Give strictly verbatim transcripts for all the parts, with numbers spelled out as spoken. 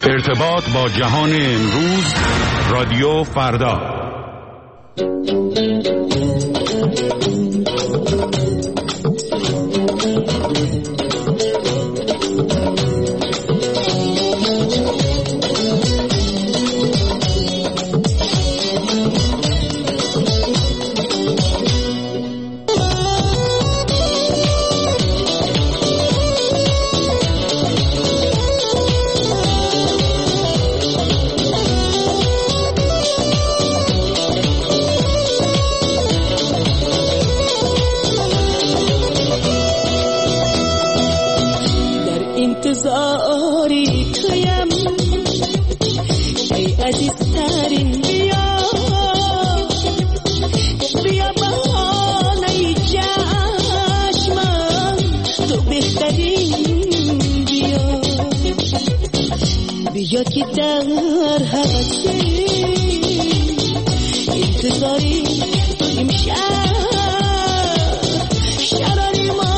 ارتباط با جهان امروز، رادیو فردا. انتظاری تویم ای عزیزترین، بیا بیا بهانه چشمم، تو بهترین، بیا بیا که در حوثی انتظاری امشب شراری ما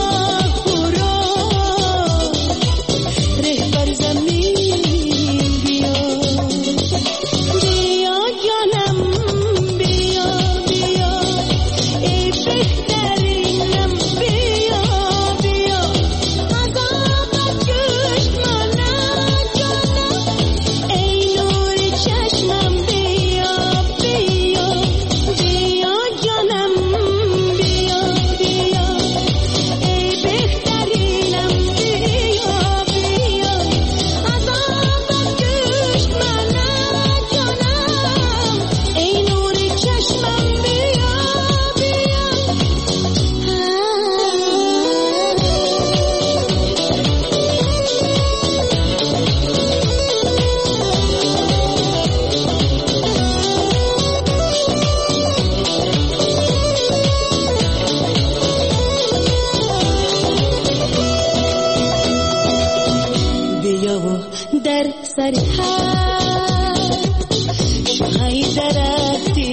در سر حد شوهای درختی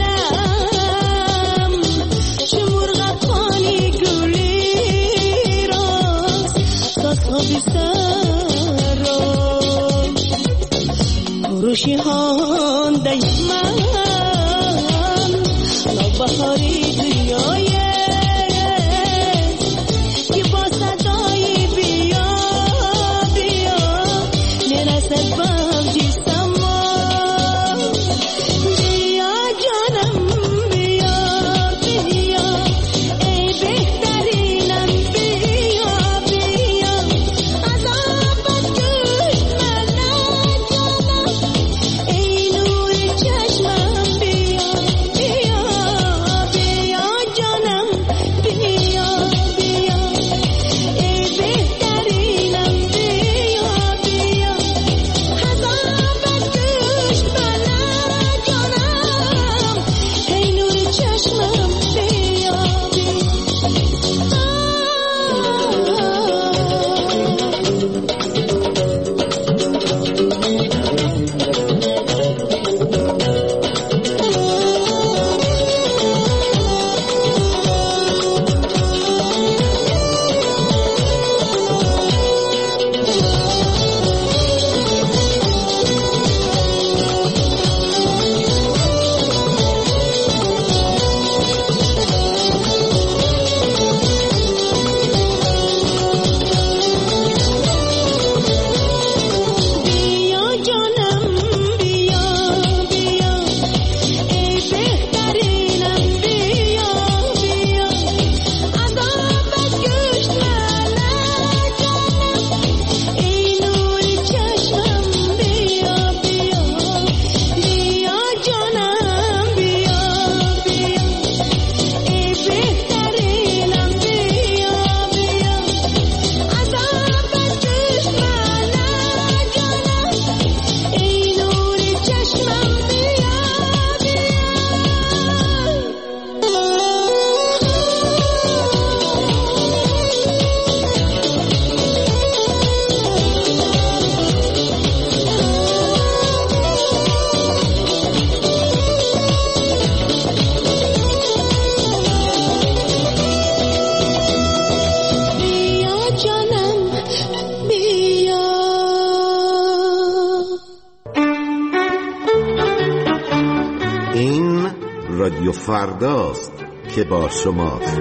دلم، چه مرغکانی گلی راست تا خوابی سر راست، پروشی هانده من نوبهاری دنیای که با صدای بیا رادیو فرداست که با شماست.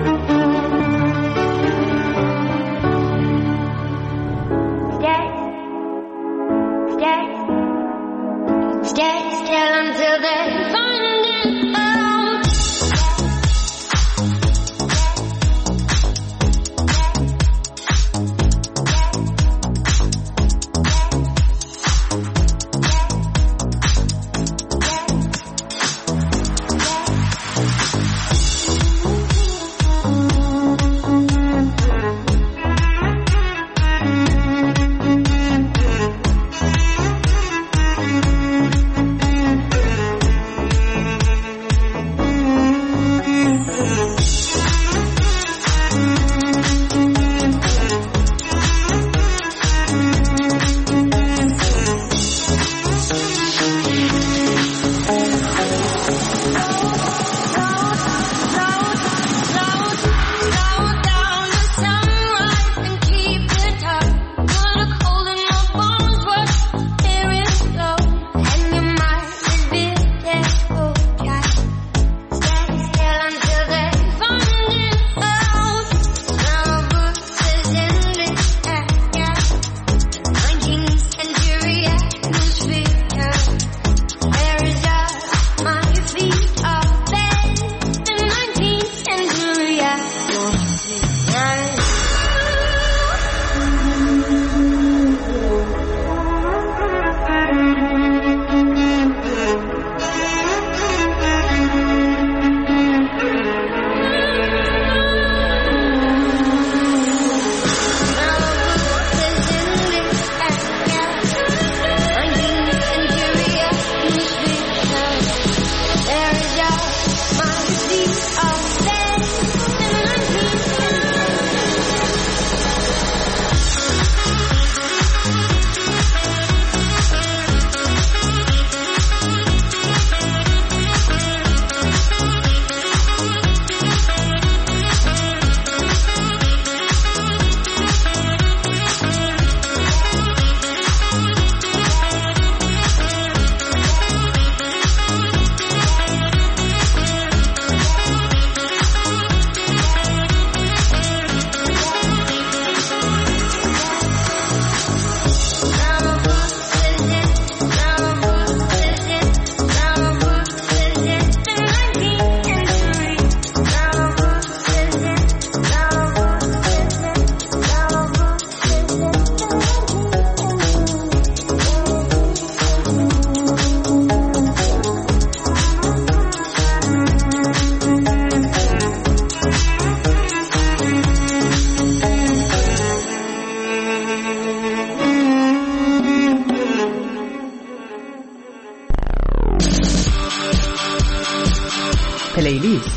پلیلیست.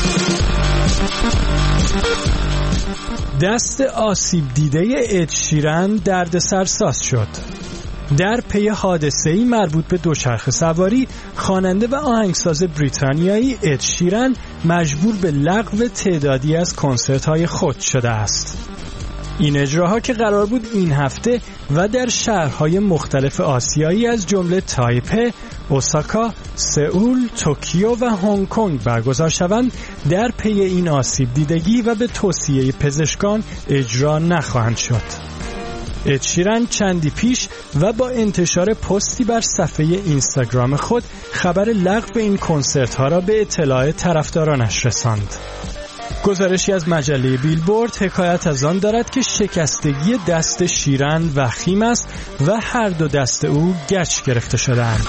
دست آسیب دیده اد شیران دردسر ساز شد. در پی حادثه‌ای مربوط به دوچرخه سواری، خواننده و آهنگساز بریتانیایی اد شیران مجبور به لغو تعدادی از کنسرت‌های خود شده است. این اجراها که قرار بود این هفته و در شهرهای مختلف آسیایی از جمله تایپه، اوساکا، سئول، توکیو و هنگ کنگ برگزار شوند، در پی این آسیب دیدگی و به توصیه پزشکان اجرا نخواهند شد. اد شیران چندی پیش و با انتشار پستی بر صفحه اینستاگرام خود خبر لغو این کنسرت ها را به اطلاع طرفدارانش رساند. گزارشی از مجله بیلبورد حکایت از آن دارد که شکستگی دست شیران وخیم است و هر دو دست او گچ گرفته شده‌اند.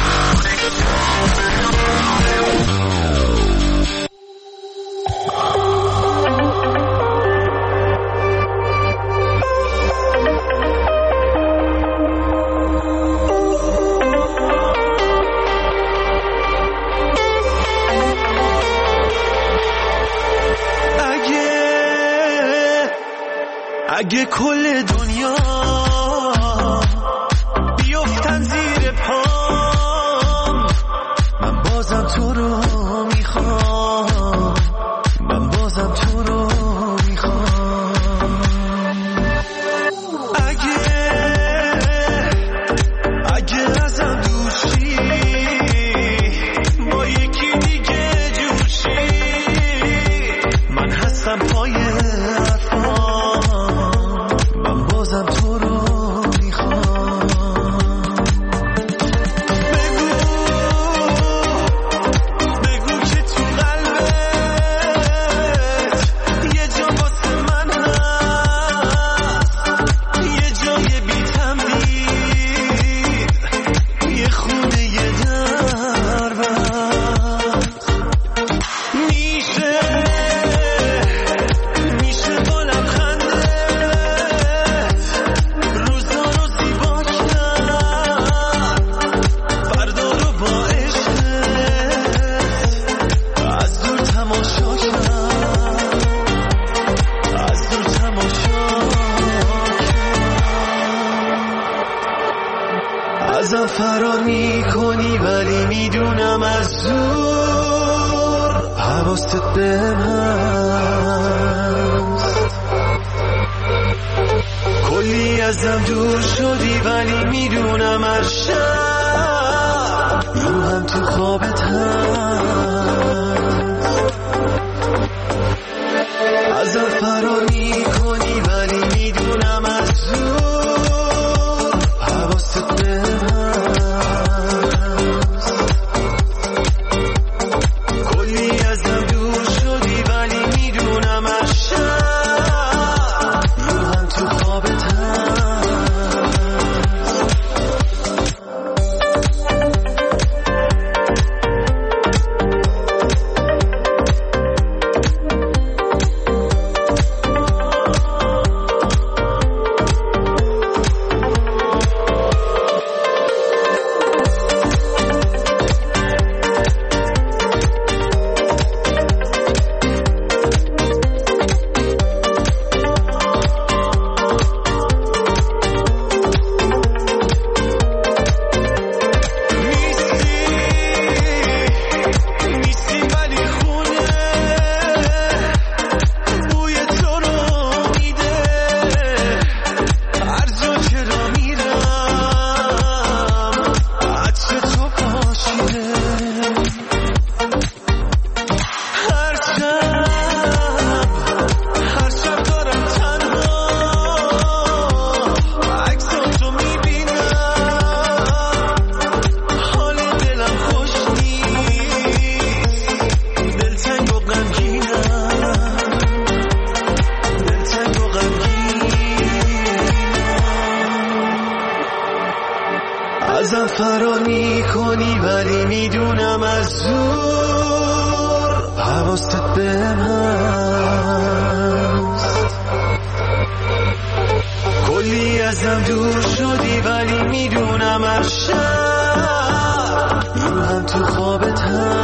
اگه کل دنیا بیفتن زیر پام، من بازم تو رو میخوام، من بازم تو رو میخوام. اگه اگه ازم دوستی با یکی دیگه ازم فرار میکنی ولی میدونم از زور حواست بهم هست. کلی ازم دور شدی ولی میدونم از شب روحم تو خوابت هست. ازم فرار میکنی ولی میدونم از زور حواست بهم هست. کلی ازم دور شدی ولی میدونم از شب روحم تو خوابت هست. ازم فرار میکنی ولی میدونم از زور حواست بهم هست. کلی ازم دور شدی ولی میدونم از شب روحم تو خوابت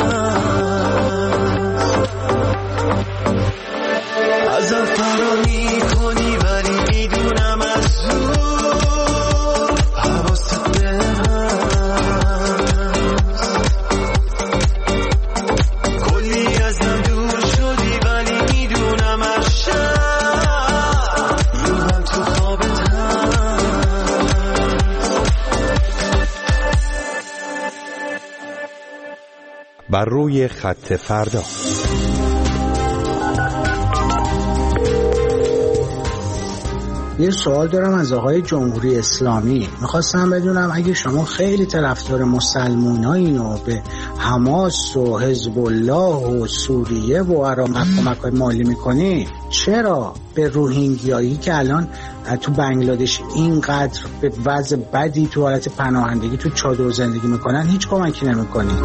هست. ازم فرار میکنی ولی میدونم از زور حواست بهم هست. کلی ازم دور شدی ولی میدونم از شب روحم تو خوابت هست. بر روی خط فردا. یه سوال دارم از آقای جمهوری اسلامی. میخواستم بدونم اگه شما خیلی طرفدار مسلمانایین و به حماس و حزب الله و سوریه و عراق کمک‌های مالی میکنی، چرا به روهینگیایی که الان تو بنگلادش اینقدر به وضع بدی تو حالت پناهندگی تو چادر زندگی میکنن هیچ کمکی نمیکنی؟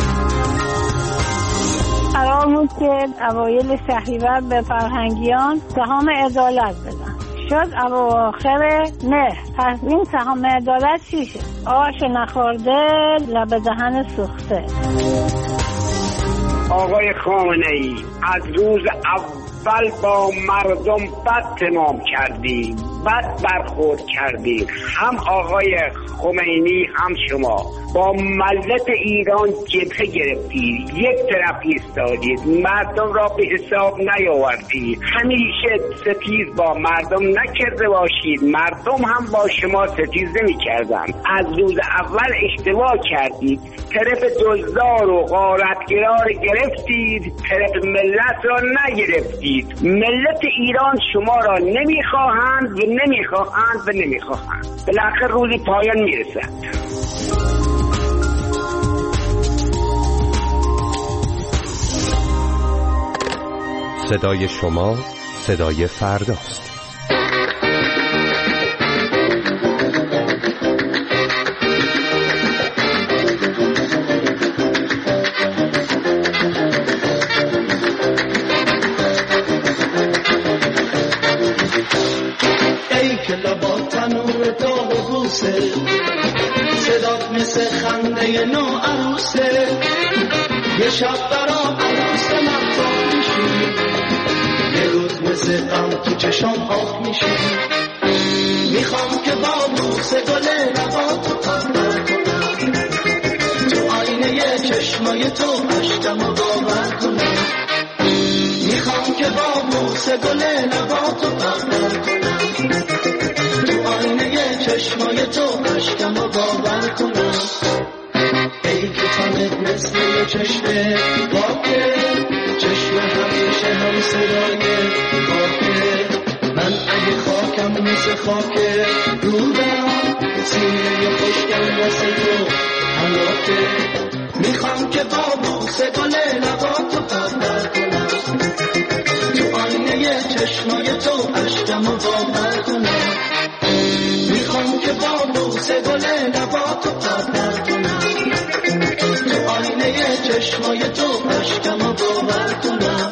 قرار بود که اوایل شهریور به فرهنگیان سهام عدالت بدن، شد اواخر مهر. پس این سهام عدالت چی شد؟ آش نخورده لب دهن سوخته. آقای خامنه‌ای از روز اول با مردم بد تمام کردی، بد برخورد کردی. هم آقای خمینی هم شما با ملت ایران جبهه گرفتید، یک طرف ایستادید، مردم را به حساب نیاوردید. همیشه ستیز با مردم نکرده باشید، مردم هم با شما ستیز نمی‌کردن. از روز اول اشتباه کردید، طرف دزدار و غارتگرا را گرفتید، طرف ملت را نگرفتید. ملت ایران شما را نمیخواهند و نمیخواهند و نمیخواهند. بالاخره روزی پایان میرسد. صدای شما صدای فرداست. ای که لبا تنور داغ و بوسه، صدات مثل خنده نو عروسه. یه شب برا عروس مفتاح میشی، یه روز مثل غم تو چشم آب میشی. میخوام که با بوسه گل لباتو پاک کنم، چشمای تو عشقمو باور کنم. میخوام که با بوسه گل لباتو پرپر کنم. تو آینه چشمای تو عشقمو باور کنم. ای که تنت مثل چشم پاکه، چشم همیشه هم صدای خاکه. من اگه خاکم مثل خاکه رودم، سینه خوشگل واسه تو حلاکه. میخوام که با بوسه گل لباتو پرپر کنم. تو آینه چشمای تو عشقمو باور کنم. میخوام که با بوسه گل لباتو پرپر کنم. تو آینه چشمای تو عشقمو باور کنم.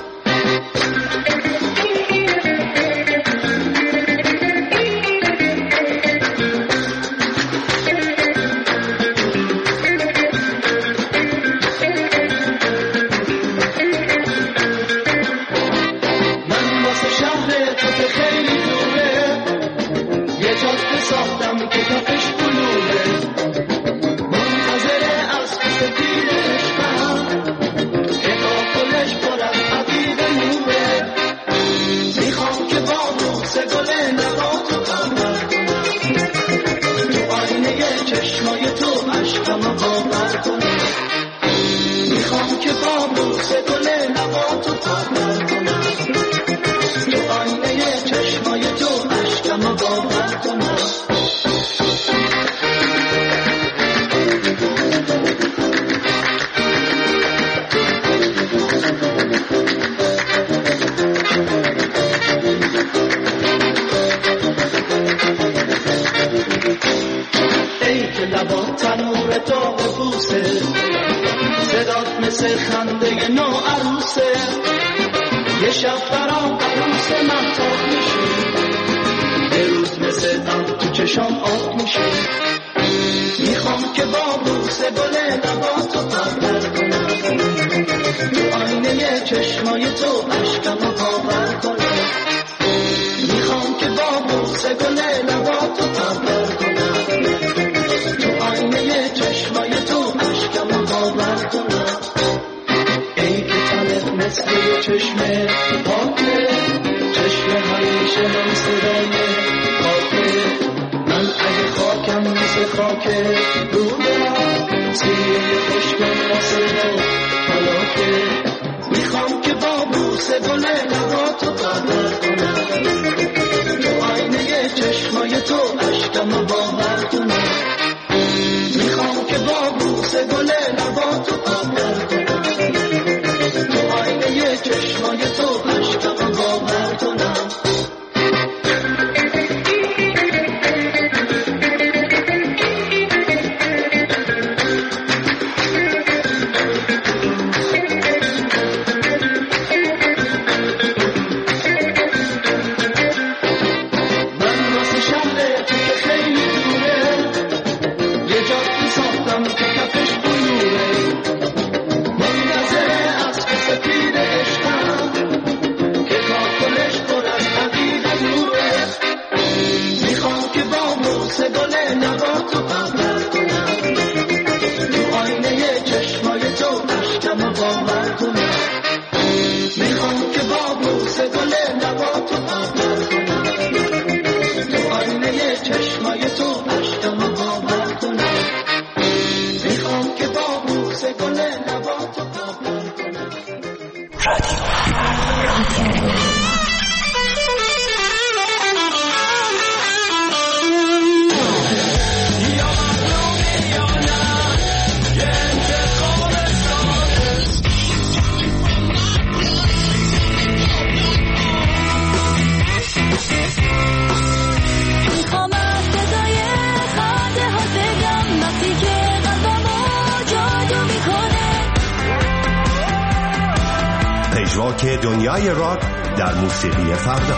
که دنیای راک در موسیقی فردا.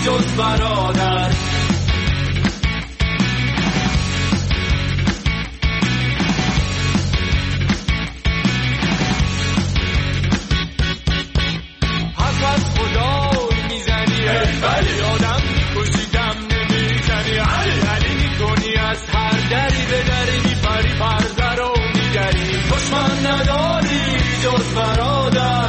جز برادر. حرف از خدا میزنی یادم میکشیدم نمیکنی علی علی میکنی از هر دری به دری میپری پرده رو میگری دشمن نداری جز برادر.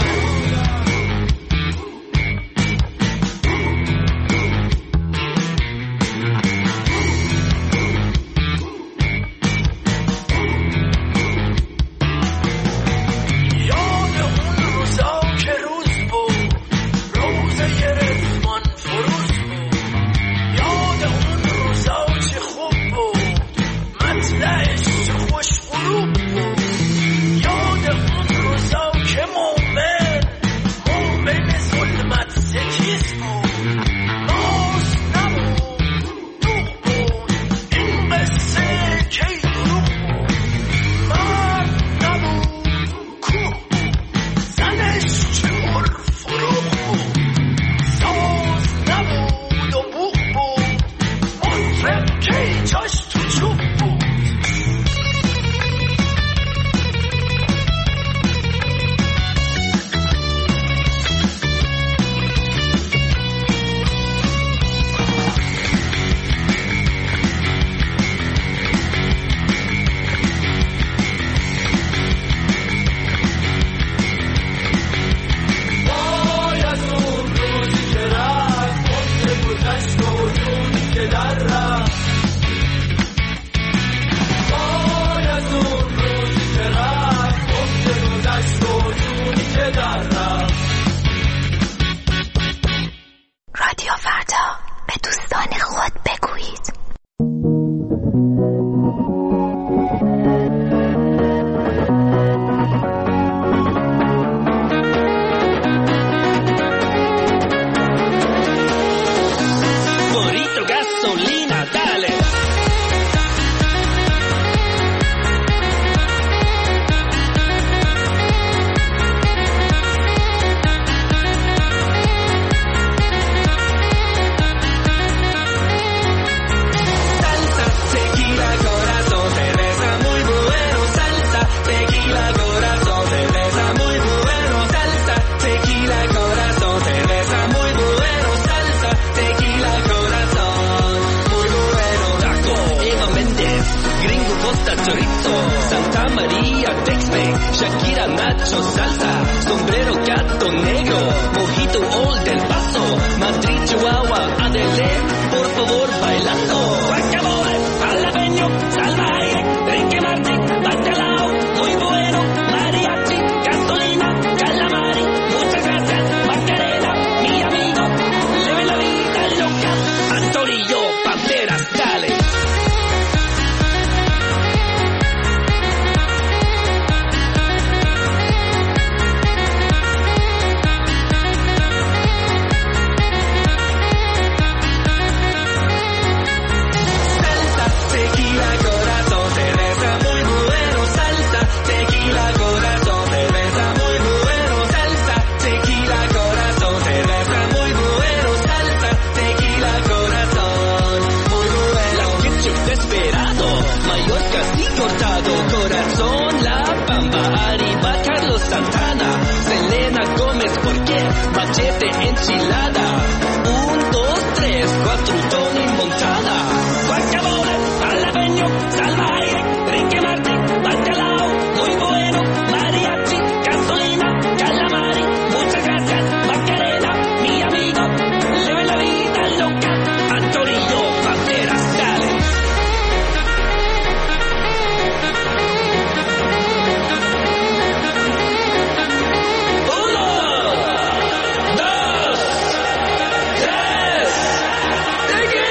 Take it!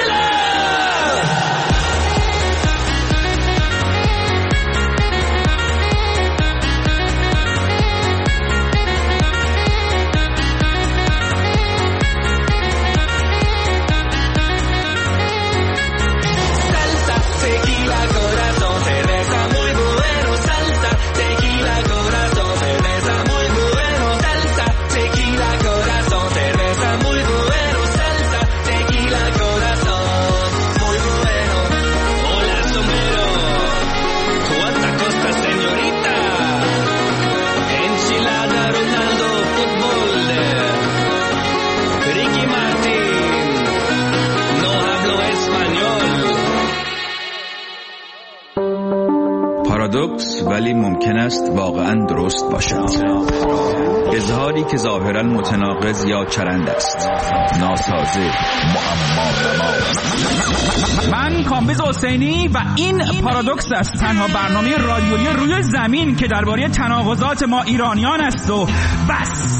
ممکن است واقعا درست باشد. اظهاری که ظاهرا متناقض یا چرند است، ناسازه، معما نما. من کامبیز حسینی و این پارادوکس است، تنها برنامه رادیویی روی زمین که درباره تناقضات ما ایرانیان است و بس.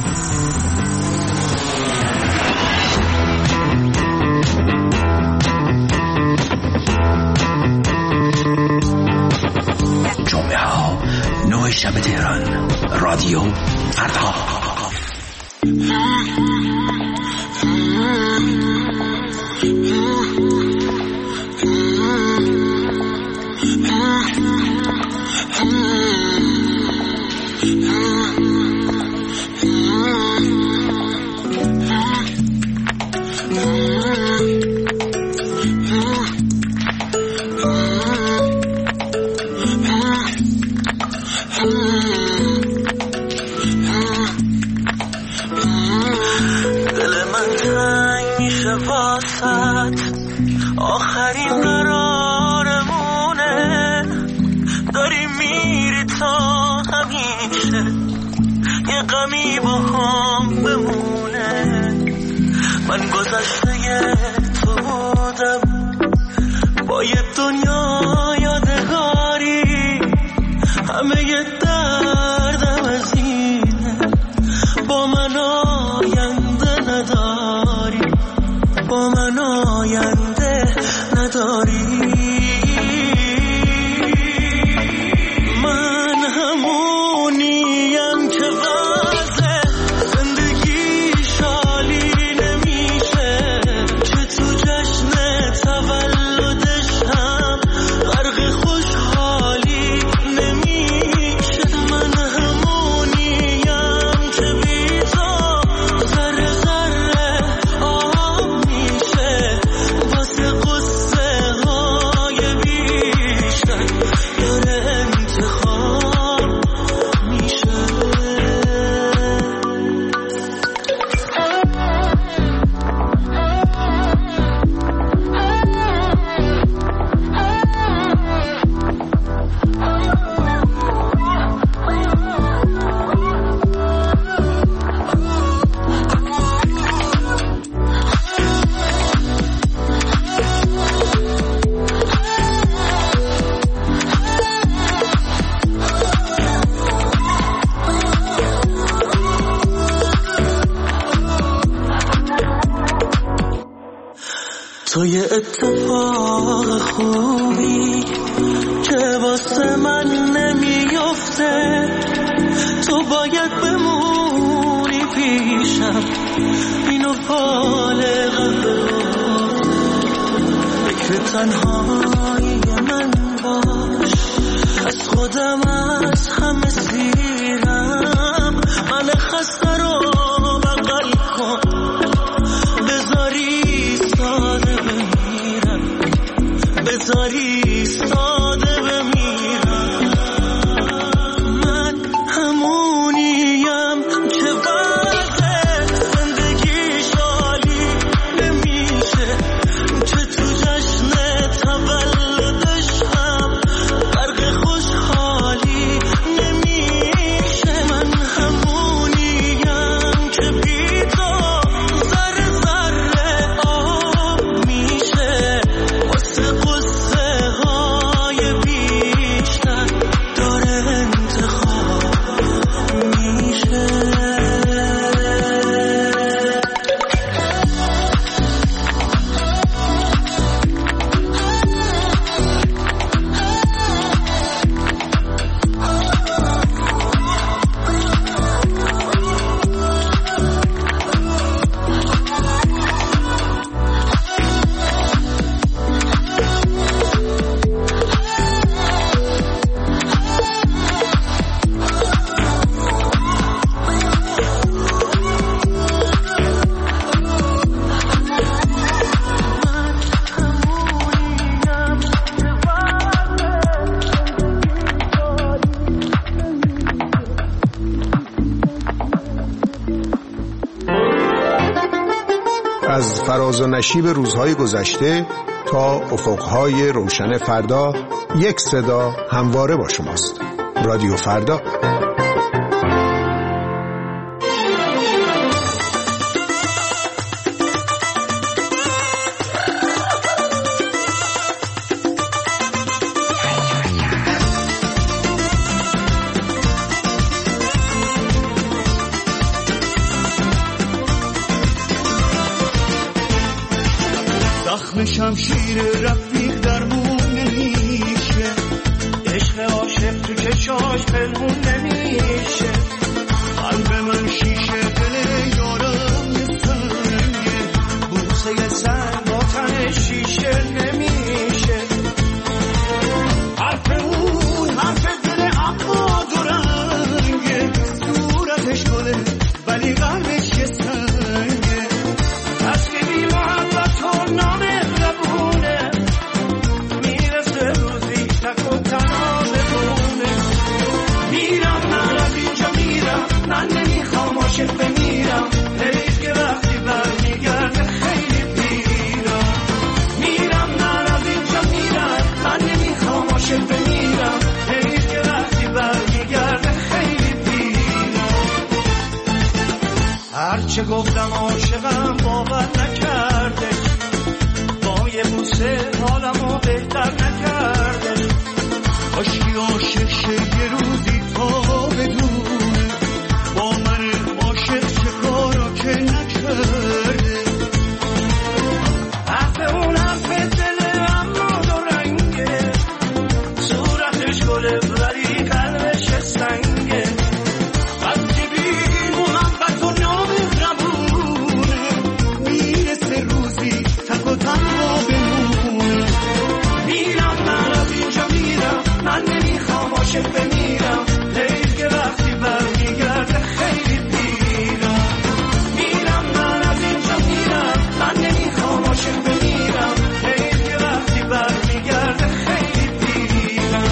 جمعه ها نه شب تهران، رادیو فردا. آخرین قرارمونه، داری میری تا همیشه یه غمی با هم بمونه. من گذشته تو بودم با یه دنیا یادگاری، همه یه دردم از اینه با من آینده نداری، با من آینده نداری. من همونیم که وضع زندگی شالی نمیشه، که تو جشن تولدش هم غرق خوشحالی نمیشه. من همونیم که بی تو ذره ذره آب میشه، واسه قصه های بیشتر داره انتخاب میشه. تو یه اتفاق خوبی که واسه من نمیفته، تو باید بمونی پیشم، اینو بالغ فکر تنهایی من باش. از خودم از همه سیرم، من خسته رو بغل کن، بذاری ساده بمیرم، بذاری ساده بمیرم. من همونیم که وضع زندگی شالی نمیشه، که تو جشن تولدش هم غرق خوشحالی نمیشه. من همونیم که بی تو ذره ذره آب میشه، واسه قصه های بیشتر داره انتخاب میشه. از فراز و نشیب روزهای گذشته تا افقهای روشن فردا، یک صدا همواره با شماست. رادیو فردا. زخم شمشیر رفیق درمون نمیشه، عشق عاشق تو چشاش پنهون نمیشه. قلب من شیشه، دل یارم یه سنگه، بوسه سنگ با تن شیشه نمیشه. حرف اون حرف دل اما دو رنگه، صورتش گله ولی قلبش یه سنگه. از که بی محبت و نامهربونه، میرسه روزی تک و تنها بمونه. میرم من از اینجا میرم، من نمیخوام عاشق بمیرم، حیف که وقتی برمیگرده خیلی پیرم. میرم من از اینجا میرم، من نمیخوام عاشق بمیرم، حیف که وقتی برمیگرده خیلی پیرم. هرچه گفتم عاشقم باور نکرده، با یه بوسه حالمو بهتر نکرده. کاشکی عاشق شه یه روزی تا بدونه، با من عاشق چه کارا که نکرده. حرف اون حرف دل اما دو رنگه، صورتش گله ولی قلبش سنگه. وقتی بی محبت و نامهربونه، میرسه روزی تک و تنها بمونه. میرم من از اینجا میرم، من نمیخوام عاشق بمیرم، حیف که وقتی برمیگرده خیلی پیرم. میرم من از اینجا میرم، من نمیخوام عاشق بمیرم، حیف که وقتی برمیگرده خیلی پیرم.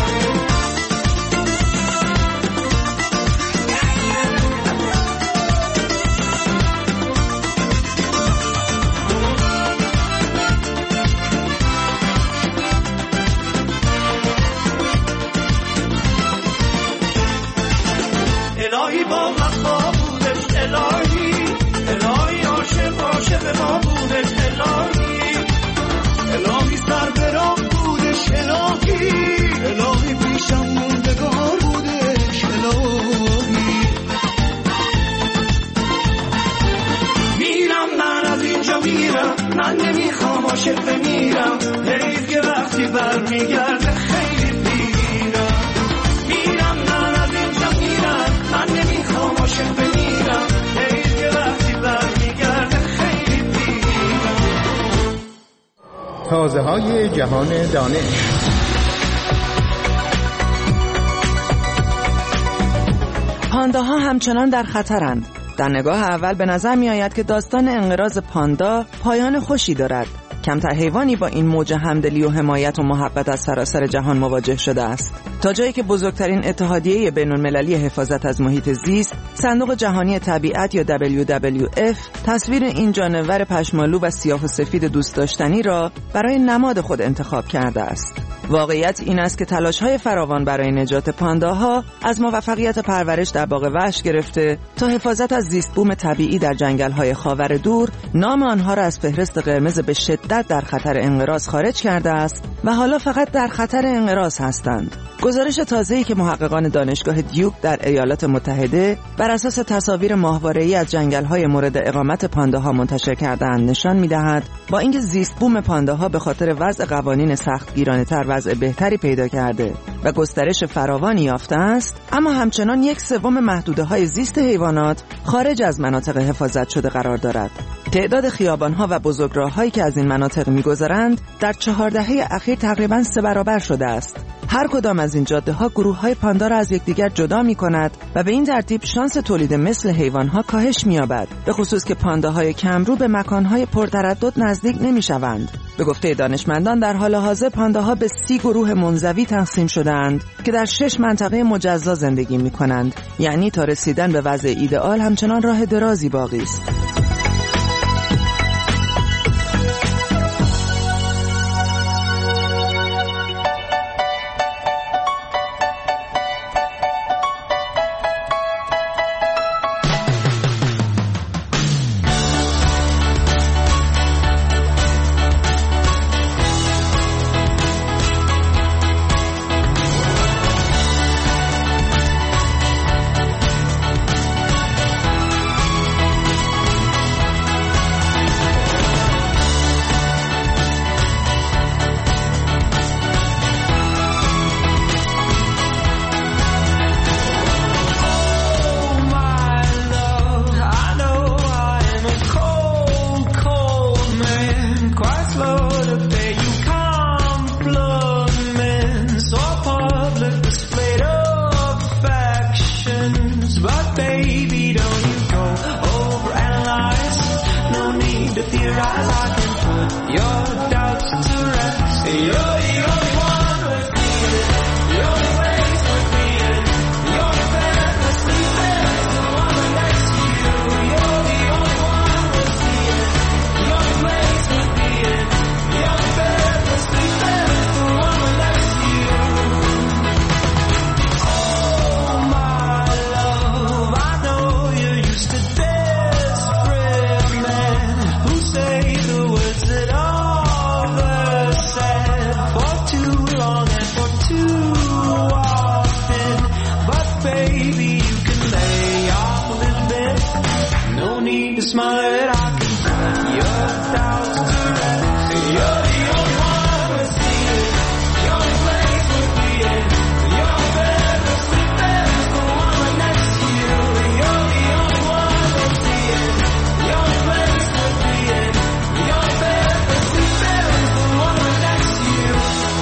الهی با وفا بودش، الهی الهی عاشق عاشق ما بودش، الهی الهی سر به راه بودش، الهی الهی پیشم موندگار بودش، الهی. میرم من از اینجا میرم، من نمیخوام عاشق بمیرم، حیف که وقتی برمیگرده خیلی پیرم. میرم من از اینجا میرم، من نمیخوام عاشق بمیرم، حیف که وقتی برمیگرده خیلی پیرم. تازه های جهان دانش. پانداها همچنان در خطرند. در نگاه اول به نظر می آید که داستان انقراض پاندا پایان خوشی دارد. کمتر حیوانی با این موج همدلی و حمایت و محبت از سراسر جهان مواجه شده است. تا جایی که بزرگترین اتحادیه بین‌المللی حفاظت از محیط زیست، صندوق جهانی طبیعت یا دبلیو دبلیو اف، تصویر این جانور پشمالو و سیاه و سفید دوست داشتنی را برای نماد خود انتخاب کرده است. واقعیت این است که تلاش‌های فراوان برای نجات پانداها از موفقیت پرورش در باغ وحش گرفته تا حفاظت از زیست بوم طبیعی در جنگل‌های خاور دور، نام آنها را از فهرست قرمز به شدت در خطر انقراض خارج کرده است و حالا فقط در خطر انقراض هستند. گزارش تازه‌ای که محققان دانشگاه دیوک در ایالات متحده بر اساس تصاویر ماهواره‌ای از جنگل‌های مورد اقامت پانداها منتشر کرده‌اند نشان می‌دهد با اینکه زیست بوم پانداها به خاطر وضع قوانین سختگیرانه‌تر وضع بهتری پیدا کرده و گسترش فراوانی یافته است، اما همچنان یک سوم محدوده‌های زیست حیوانات خارج از مناطق حفاظت شده قرار دارد. تعداد خیابان‌ها و بزرگراه‌هایی که از این مناطق می‌گذرند در چهار دهه اخیر تقریباً سه برابر شده است. هر کدام از این جاده‌ها گروه‌های پاندا را از یکدیگر جدا می‌کند و به این ترتیب شانس تولید مثل حیوان‌ها کاهش می‌یابد، به خصوص که پانداهای کمرو به مکان‌های پرتردد نزدیک نمی‌شوند. به گفته دانشمندان در حال حاضر پانداها به سی گروه منزوی تقسیم شده‌اند که در شش منطقه مجزا زندگی می‌کنند، یعنی تا رسیدن به وضع ایدئال همچنان راه درازی باقی است. smile that I can find your doubts to rest. You're the only one we're seeing, the only place we're being, your bed we're sleeping, the woman next to you. You're the only one we're seeing, the only place we're being, your bed we're sleeping, the woman next to you.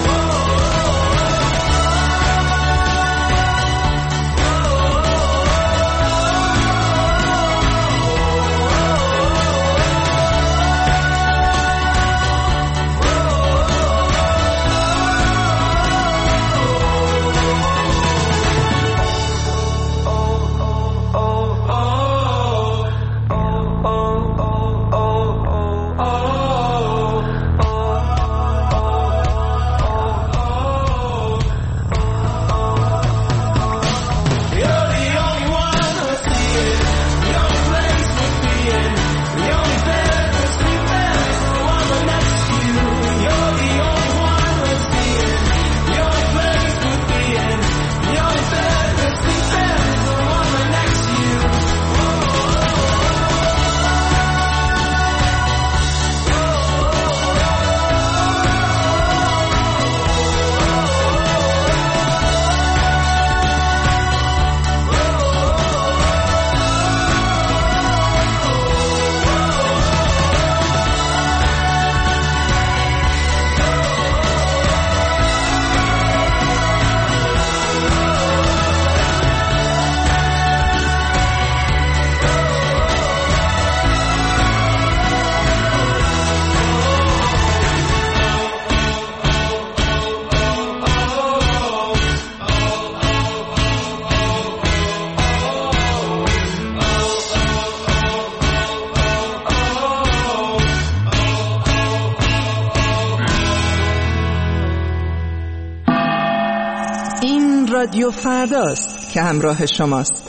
رادیو فرداست که همراه شماست.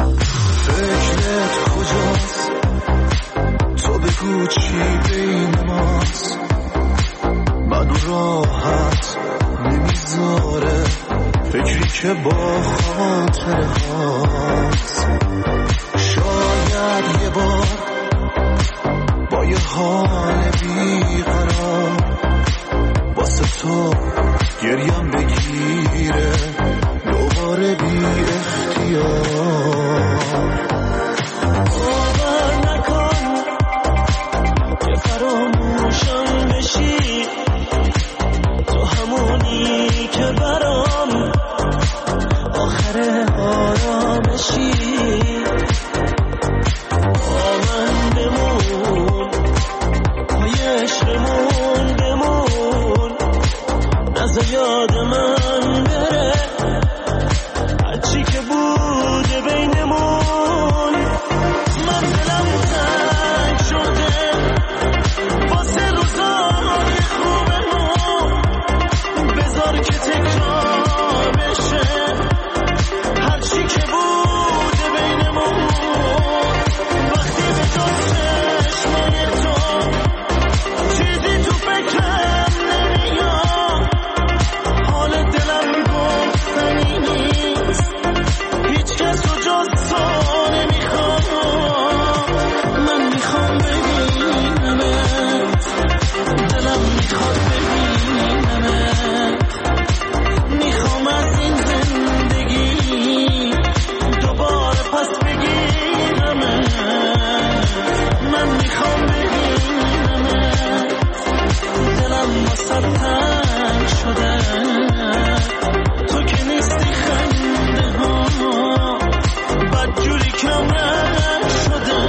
چی بین ماست، منو راحت نمیذاره فکری که با خاطره هاست. شاید یه بار با یه حال بیقرار واسه تو گریم بگیره دوباره بی اختیار. باور نکن که فراموشم بشی، تو همونی که برام آخر آرامشی. با من بمون، پای عشقمون بمون، نذار یاد من بره هرچی که بوده بینمون. من دلم تنگ شده واسه روزای خوبمون، بذار که تکرار بشه هرچی که بوده بینمون. وقتی به جز چشمای تو چیزی تو فکرم نمیاد، حال دلم گفتنی نیست، هیچ کس رو جز تو نمیخوام. من میخوام ببینمت، دلم میخواد ببینمت، میخوام از این زندگی دوباره پس بگیرمت. من میخوام ببینمت، دلم واسه تنگ شده، تو که نیستی خنده ها بدجوری کم رنگ شده.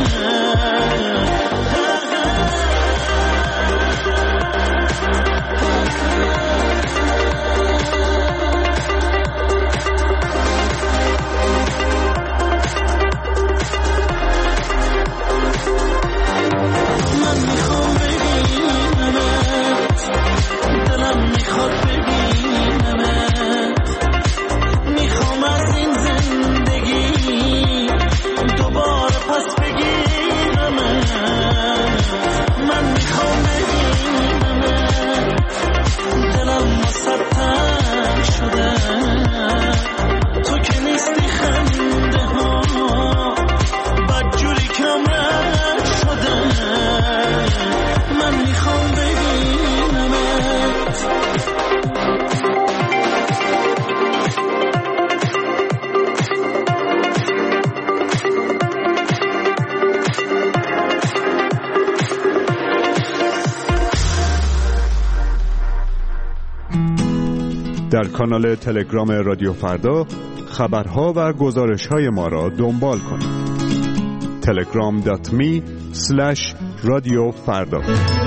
من میخوام ببینمت، دلم میخواد ببینمت، میخوام از این زندگی دوباره پس بگیرمت. من میخوام ببینمت، دلم واسه تنگ شده، تو که نیستی خنده ها بدجوری کم رنگ شده. من میخوام ببینمت. در کانال تلگرام رادیو فردا خبرها و گزارش‌های ما را دنبال کنید. تلگرام دات می اسلش رادیو فردا.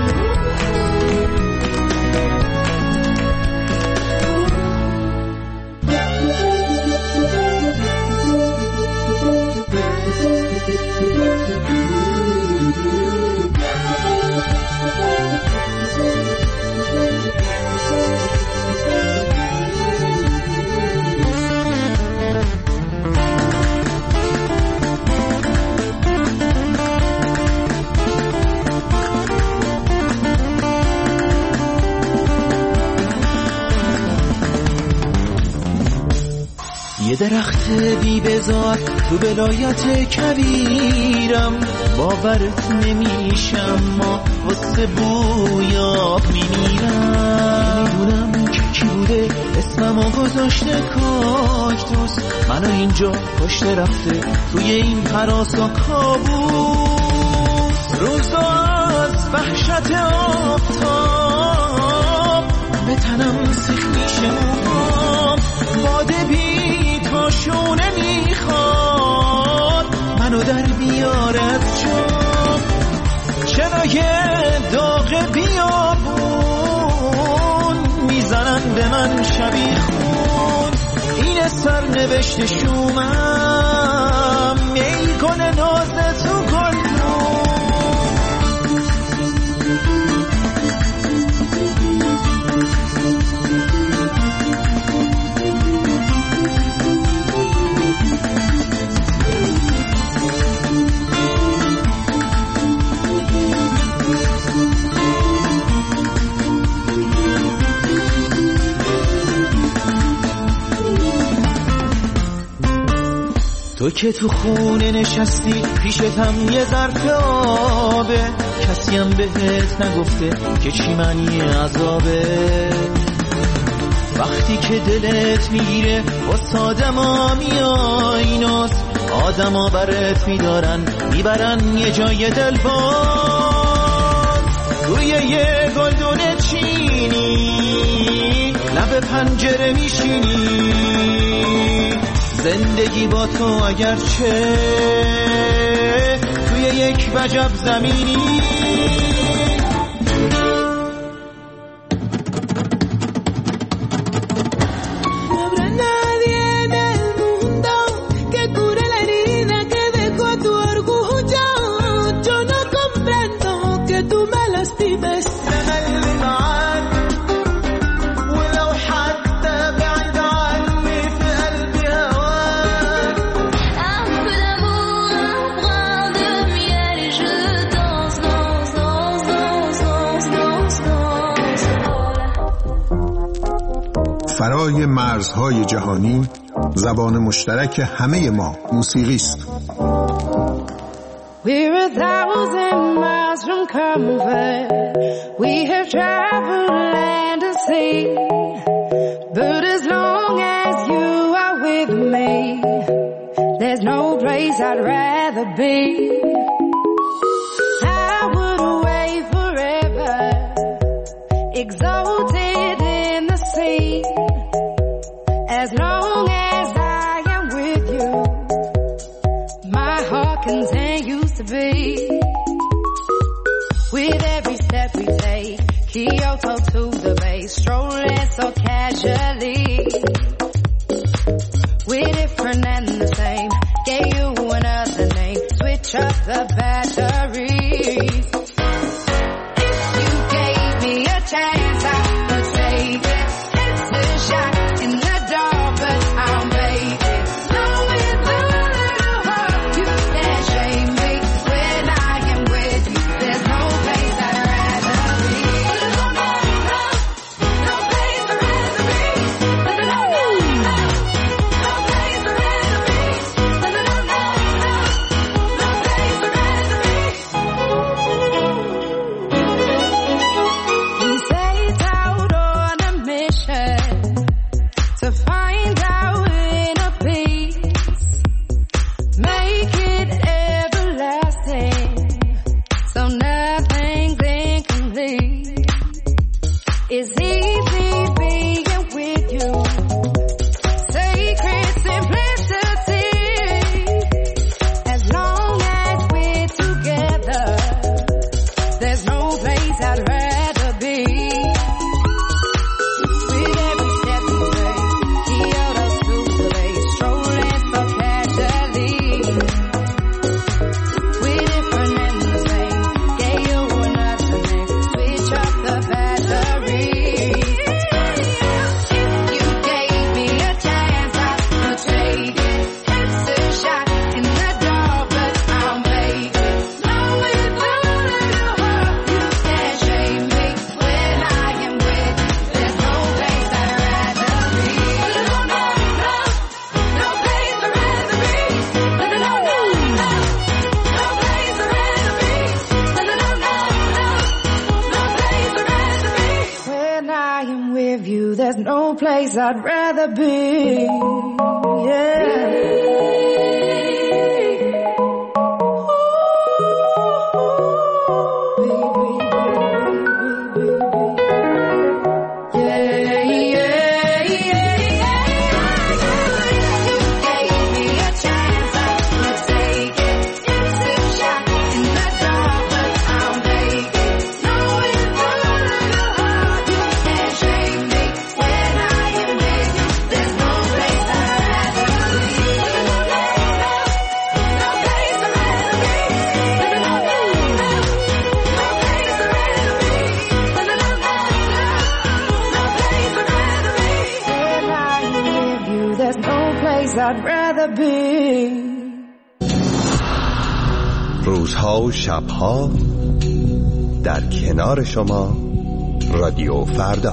یه درخت بی بزار تو ولایت کبیرم، باورت نمیشم ما واسه بویا میمیرم. نمیدونم که کی بوده اسممو گذاشته کاکتوس، منو اینجا پشت رفته توی این هراسا کابوس. روزا از وحشت آفتاب به تنم سیخ میشه موهام، باده بی تاشونه میخواد منو در بیاره از جام. چرای داغ بیابون میزنن به من شبیخون، این سرنوشت شومم میگن ناز تو گلدون. تو که تو خونه نشستی پیشتم یه ظرف آبه، کسی هم بهت نگفته که چی معنی عذابه. وقتی که دلت میگیره واسه آدما میای ناز، آدما برات میدارن میبرن یه جای دل باز. روی یه گلدون چینی لب پنجره میشینی، زندگی با تو اگرچه توی یک وجب زمینی. فرای مرزهای جهانی زبان مشترک همه ما موسیقی است. We're a thousand miles from comfort. We have traveled land and sea. But as long as you are with me, there's no place I'd rather be. I would away forever, exalted in the sea. As long as I am with you, my heart continues to beat. With every step we take, Kyoto to the bay, strolling so casually. We're different and the same, gave you another name, switch up the batteries. If you gave me a chance, I would take it. It's a shot in the dark, but I'll make it. Knowing the little heart, you can't shame me. When I am with you, there's no place I'd rather be. No, no, no, no place I'd rather be. No, no, no, no, no place I'd rather be. No, no, no, no, no place I'd rather be. We set out on a mission to find our inner peace, make it everlasting, so nothing's incomplete. It's easy being with you, sacred simplicity. As long as we're together, there's no place I'd rather be. With every step we take, Kyoto to the bay, strolling so casually. We're different and the same, gave you another name, switch up the batteries. If you gave me a chance, I would take it. It's a shot in the dark, but I'll make it. Knowing the little heart, you can't shame me. When I am with you, there's no place I'd rather be. No, no, no, no place I'd rather be. No, no, no, no, no place I'd rather be. No, no, no, no, no place I'd rather be. When I am with you, there's no place I'd rather be. I'd rather be. روزها و شبها در کنار شما رادیو فردا.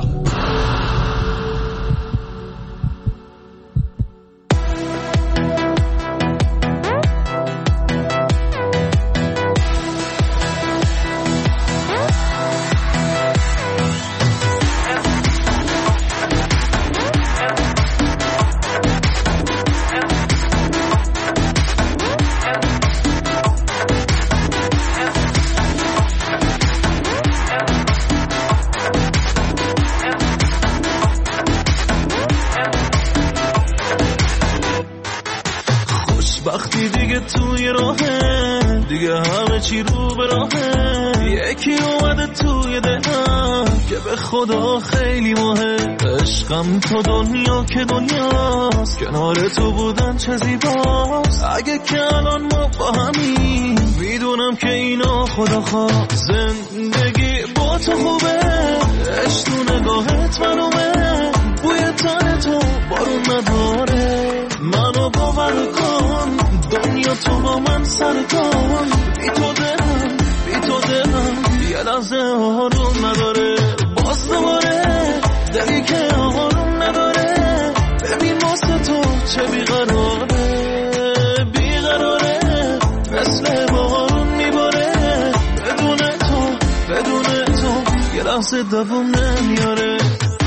توی راهه، دیگه همه چی رو به راهه. یکی اومده توی دلم که به خدا خیلی مهم. عشقم تو دنیا که دنیاست، کنار تو بودن چه زیباست. اگه که الان ما با همین، میدونم که اینا خدا خواست. زندگی با تو خوبه، عشق تو نگاهت معلومه. بوی تن تو بارون نداره، منو باور کن دنیا تو با من سر کن. بی تو دلم بی تو دلم یه لحظه آروم نداره. باز دوباره دلی که آروم نداره. ببین واسه تو چه بیقراره، بیقراره مثل بارون میباره. بدون تو بدون تو یه لحظه دوام نمیاره.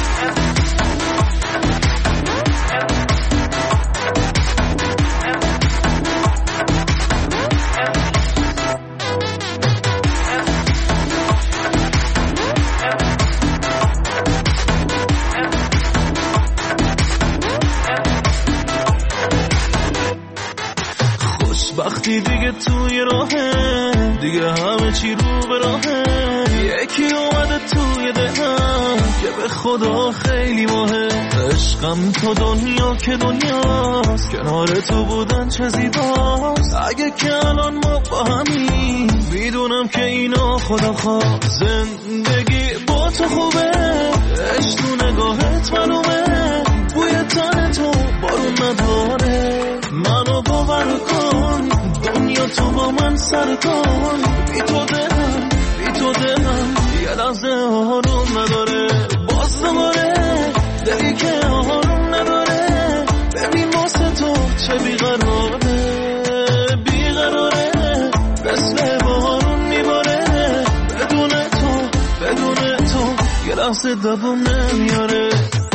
وقتی دیگه توی راهه، دیگه همه چی رو به راهه. یکی اومده توی دلم که به خدا خیلی مهم. عشقم تو دنیا که دنیاست، کنار تو بودن چه زیباست. اگه که الان ما با همین، میدونم که اینا خدا خواست. زندگی با تو خوبه، عشق تو نگاهت معلومه. بوی تن تو بارون نداره، منو باور کن دنیا تو با من سر کن. بی تو دلم بی تو دلم یه لحظه آروم نداره. باز دوباره دلی که آروم نداره. ببین واسه تو چه بیقراره، بیقراره مثل بارون میباره. بدون تو بدون تو یه لحظه دوام نمیاره.